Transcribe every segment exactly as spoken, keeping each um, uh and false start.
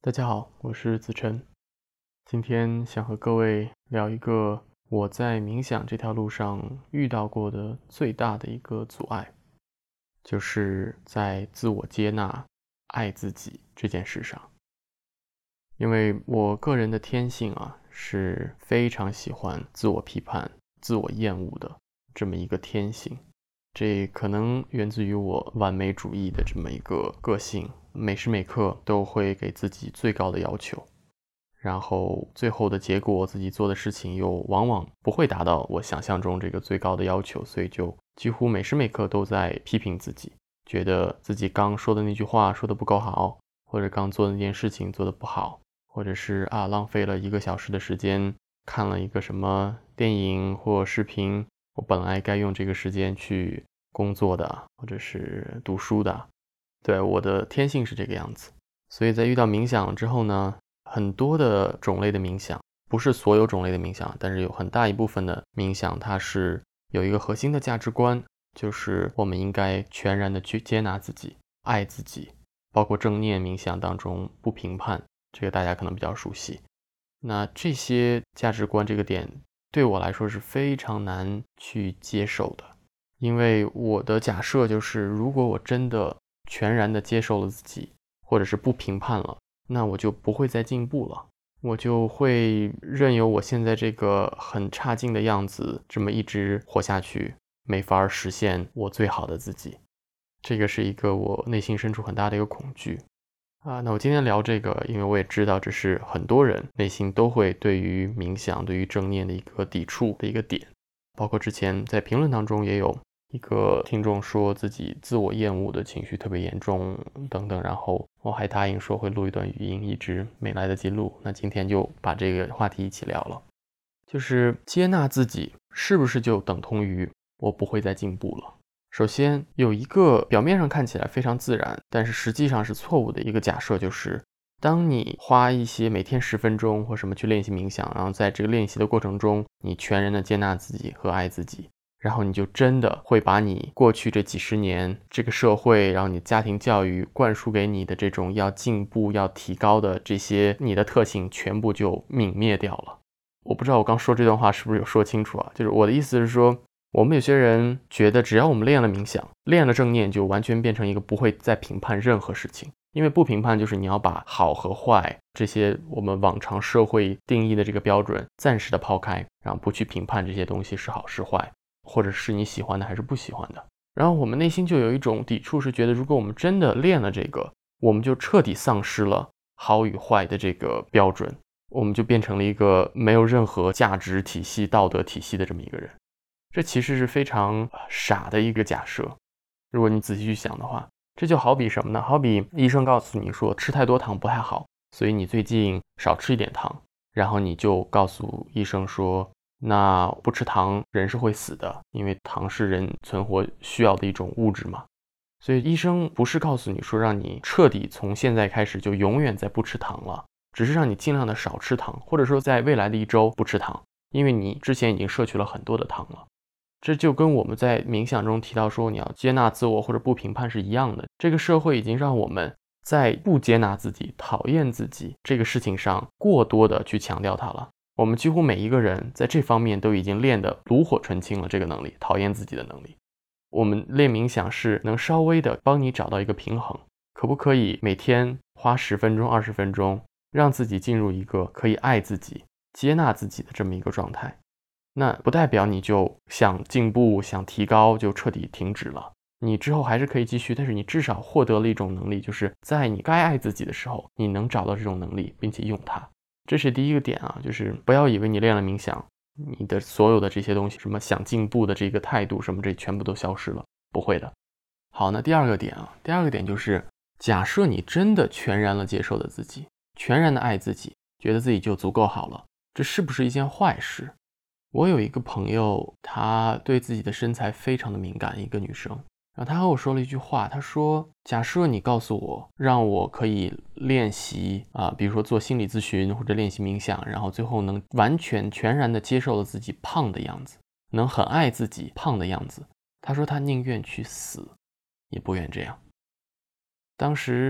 大家好，我是子晨。今天想和各位聊一个我在冥想这条路上遇到过的最大的一个阻碍，就是在自我接纳、爱自己这件事上。因为我个人的天性啊，是非常喜欢自我批判、自我厌恶的这么一个天性。这可能源自于我完美主义的这么一个个性，每时每刻都会给自己最高的要求，然后最后的结果自己做的事情又往往不会达到我想象中这个最高的要求，所以就几乎每时每刻都在批评自己，觉得自己刚说的那句话说的不够好，或者刚做的那件事情做的不好，或者是啊浪费了一个小时的时间看了一个什么电影或视频，我本来该用这个时间去工作的，或者是读书的。对，我的天性是这个样子。所以在遇到冥想之后呢，很多的种类的冥想，不是所有种类的冥想，但是有很大一部分的冥想，它是有一个核心的价值观，就是我们应该全然的去接纳自己，爱自己，包括正念冥想当中不评判，这个大家可能比较熟悉。那这些价值观这个点对我来说是非常难去接受的，因为我的假设就是，如果我真的全然的接受了自己，或者是不评判了，那我就不会再进步了，我就会任由我现在这个很差劲的样子这么一直活下去，没法实现我最好的自己。这个是一个我内心深处很大的一个恐惧啊。那我今天聊这个，因为我也知道这是很多人内心都会对于冥想、对于正念的一个抵触的一个点。包括之前在评论当中也有一个听众说自己自我厌恶的情绪特别严重等等，然后我还答应说会录一段语音，一直没来得及录。那今天就把这个话题一起聊了，就是接纳自己是不是就等同于我不会再进步了？首先有一个表面上看起来非常自然，但是实际上是错误的一个假设，就是当你花一些每天十分钟或什么去练习冥想，然后在这个练习的过程中，你全然的接纳自己和爱自己，然后你就真的会把你过去这几十年这个社会，然后你家庭教育灌输给你的这种要进步要提高的这些你的特性全部就泯灭掉了。我不知道我刚说这段话是不是有说清楚啊？就是我的意思是说，我们有些人觉得只要我们练了冥想，练了正念，就完全变成一个不会再评判任何事情。因为不评判就是你要把好和坏这些我们往常社会定义的这个标准暂时的抛开，然后不去评判这些东西是好是坏，或者是你喜欢的还是不喜欢的。然后我们内心就有一种抵触，是觉得如果我们真的练了这个，我们就彻底丧失了好与坏的这个标准，我们就变成了一个没有任何价值体系、道德体系的这么一个人。这其实是非常傻的一个假设。如果你仔细去想的话，这就好比什么呢？好比医生告诉你说吃太多糖不太好，所以你最近少吃一点糖，然后你就告诉医生说，那不吃糖人是会死的，因为糖是人存活需要的一种物质嘛。所以医生不是告诉你说让你彻底从现在开始就永远再不吃糖了，只是让你尽量的少吃糖，或者说在未来的一周不吃糖，因为你之前已经摄取了很多的糖了。这就跟我们在冥想中提到说你要接纳自我或者不评判是一样的。这个社会已经让我们在不接纳自己、讨厌自己这个事情上过多的去强调它了。我们几乎每一个人在这方面都已经练得炉火纯青了，这个能力，讨厌自己的能力。我们练冥想是能稍微的帮你找到一个平衡，可不可以每天花十分钟、二十分钟，让自己进入一个可以爱自己、接纳自己的这么一个状态。那不代表你就想进步、想提高就彻底停止了，你之后还是可以继续，但是你至少获得了一种能力，就是在你该爱自己的时候，你能找到这种能力并且用它。这是第一个点啊，就是不要以为你练了冥想，你的所有的这些东西，什么想进步的这个态度什么，这全部都消失了，不会的。好，那第二个点啊，第二个点就是假设你真的全然的接受了自己，全然的爱自己，觉得自己就足够好了，这是不是一件坏事？我有一个朋友，她对自己的身材非常的敏感，一个女生。然后她和我说了一句话，她说，假设你告诉我，让我可以练习啊、呃，比如说做心理咨询或者练习冥想，然后最后能完全全然的接受了自己胖的样子，能很爱自己胖的样子，她说她宁愿去死，也不愿这样。当时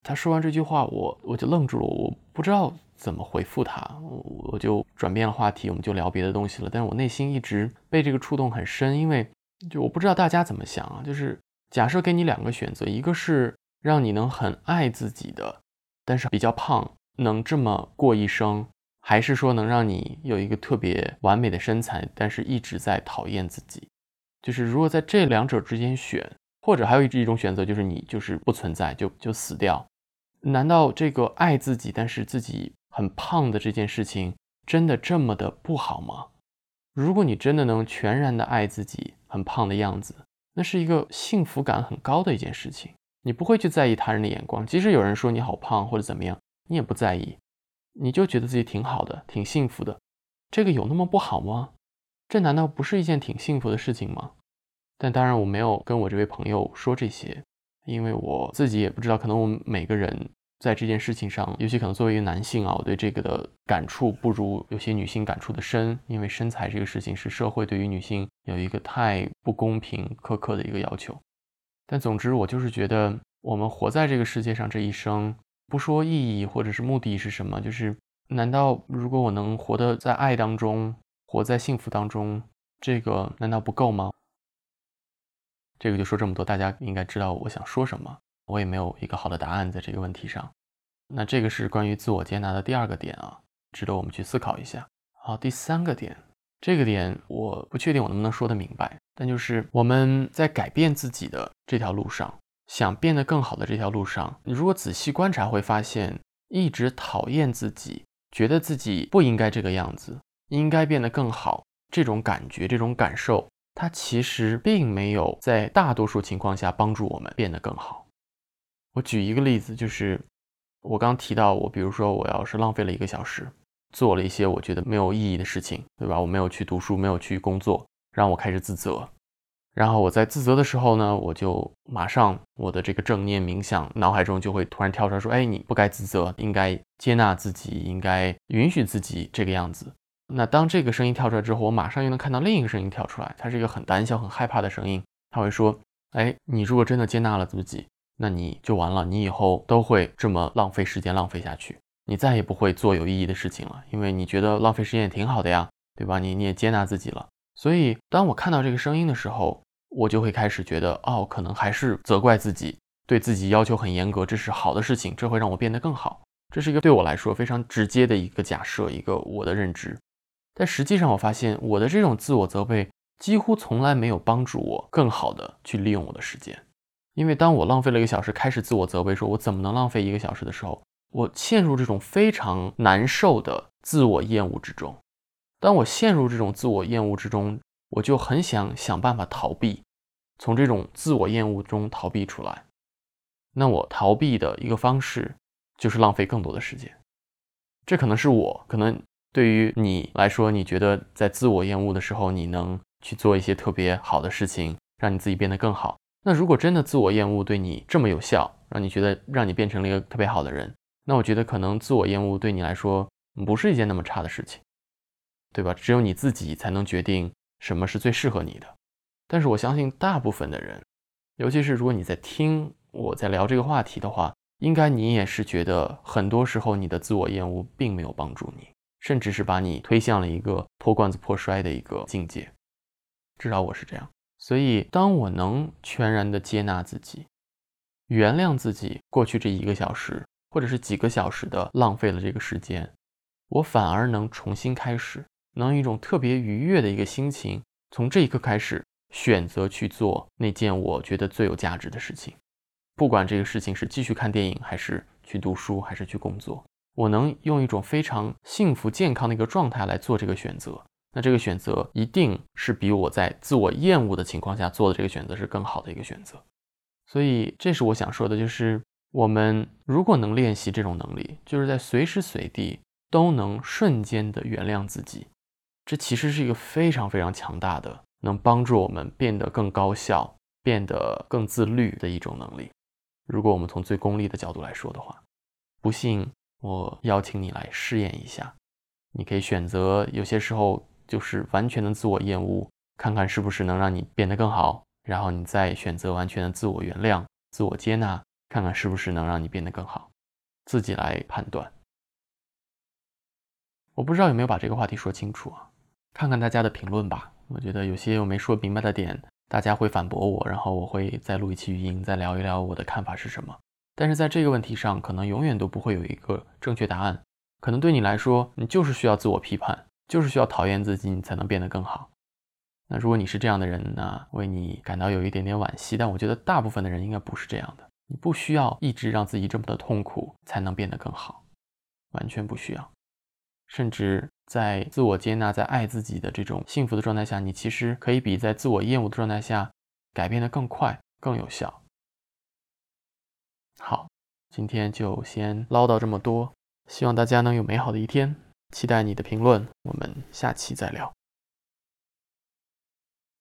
他说完这句话，我我就愣住了，我不知道怎么回复他，我我就转变了话题，我们就聊别的东西了。但是我内心一直被这个触动很深，因为就我不知道大家怎么想啊，就是假设给你两个选择，一个是让你能很爱自己的，但是比较胖，能这么过一生，还是说能让你有一个特别完美的身材，但是一直在讨厌自己。就是如果在这两者之间选，或者还有一种选择，就是你就是不存在，就就死掉。难道这个爱自己但是自己很胖的这件事情真的这么的不好吗？如果你真的能全然的爱自己很胖的样子，那是一个幸福感很高的一件事情，你不会去在意他人的眼光，即使有人说你好胖或者怎么样，你也不在意，你就觉得自己挺好的，挺幸福的。这个有那么不好吗？这难道不是一件挺幸福的事情吗？但当然我没有跟我这位朋友说这些，因为我自己也不知道，可能我们每个人在这件事情上，尤其可能作为一个男性啊，我对这个的感触不如有些女性感触的深，因为身材这个事情是社会对于女性有一个太不公平苛刻的一个要求。但总之我就是觉得我们活在这个世界上这一生，不说意义或者是目的是什么，就是难道如果我能活得在爱当中，活在幸福当中，这个难道不够吗？这个就说这么多，大家应该知道我想说什么，我也没有一个好的答案在这个问题上。那这个是关于自我接纳的第二个点啊，值得我们去思考一下。好，第三个点，这个点我不确定我能不能说得明白，但就是我们在改变自己的这条路上，想变得更好的这条路上，你如果仔细观察会发现，一直讨厌自己，觉得自己不应该这个样子，应该变得更好，这种感觉，这种感受，它其实并没有在大多数情况下帮助我们变得更好。我举一个例子，就是我刚提到我比如说我要是浪费了一个小时，做了一些我觉得没有意义的事情，对吧？我没有去读书，没有去工作，让我开始自责。然后我在自责的时候呢，我就马上我的这个正念冥想脑海中就会突然跳出来说，哎，你不该自责，应该接纳自己，应该允许自己这个样子。那当这个声音跳出来之后，我马上又能看到另一个声音跳出来，它是一个很胆小很害怕的声音，它会说，哎，你如果真的接纳了自己，那你就完了，你以后都会这么浪费时间浪费下去，你再也不会做有意义的事情了，因为你觉得浪费时间也挺好的呀，对吧？你你也接纳自己了。所以当我看到这个声音的时候，我就会开始觉得，哦，可能还是责怪自己，对自己要求很严格，这是好的事情，这会让我变得更好。这是一个对我来说非常直接的一个假设，一个我的认知。但实际上我发现我的这种自我责备几乎从来没有帮助我更好的去利用我的时间。因为当我浪费了一个小时开始自我责备说我怎么能浪费一个小时的时候，我陷入这种非常难受的自我厌恶之中。当我陷入这种自我厌恶之中，我就很想想办法逃避，从这种自我厌恶中逃避出来。那我逃避的一个方式就是浪费更多的时间。这可能是我，可能对于你来说，你觉得在自我厌恶的时候，你能去做一些特别好的事情，让你自己变得更好。那如果真的自我厌恶对你这么有效，让你觉得让你变成了一个特别好的人，那我觉得可能自我厌恶对你来说不是一件那么差的事情，对吧？只有你自己才能决定什么是最适合你的。但是我相信大部分的人，尤其是如果你在听我在聊这个话题的话，应该你也是觉得很多时候你的自我厌恶并没有帮助你，甚至是把你推向了一个破罐子破摔的一个境界。至少我是这样。所以当我能全然的接纳自己，原谅自己过去这一个小时或者是几个小时的浪费了这个时间，我反而能重新开始，能用一种特别愉悦的一个心情，从这一刻开始选择去做那件我觉得最有价值的事情。不管这个事情是继续看电影，还是去读书，还是去工作，我能用一种非常幸福健康的一个状态来做这个选择。那这个选择一定是比我在自我厌恶的情况下做的这个选择是更好的一个选择。所以这是我想说的，就是我们如果能练习这种能力，就是在随时随地都能瞬间的原谅自己，这其实是一个非常非常强大的，能帮助我们变得更高效，变得更自律的一种能力。如果我们从最功利的角度来说的话，不信我邀请你来试验一下。你可以选择有些时候就是完全的自我厌恶，看看是不是能让你变得更好，然后你再选择完全的自我原谅、自我接纳， 看看是不是能让你变得更好，自己来判断。我不知道有没有把这个话题说清楚啊？看看大家的评论吧。我觉得有些我没说明白的点，大家会反驳我，然后我会再录一期语音，再聊一聊我的看法是什么。但是在这个问题上，可能永远都不会有一个正确答案。可能对你来说，你就是需要自我批判，就是需要讨厌自己，你才能变得更好。那如果你是这样的人呢，为你感到有一点点惋惜，但我觉得大部分的人应该不是这样的。你不需要一直让自己这么的痛苦才能变得更好，完全不需要。甚至在自我接纳、在爱自己的这种幸福的状态下，你其实可以比在自我厌恶的状态下改变得更快、更有效。好，今天就先唠叨这么多，希望大家能有美好的一天。期待你的评论，我们下期再聊。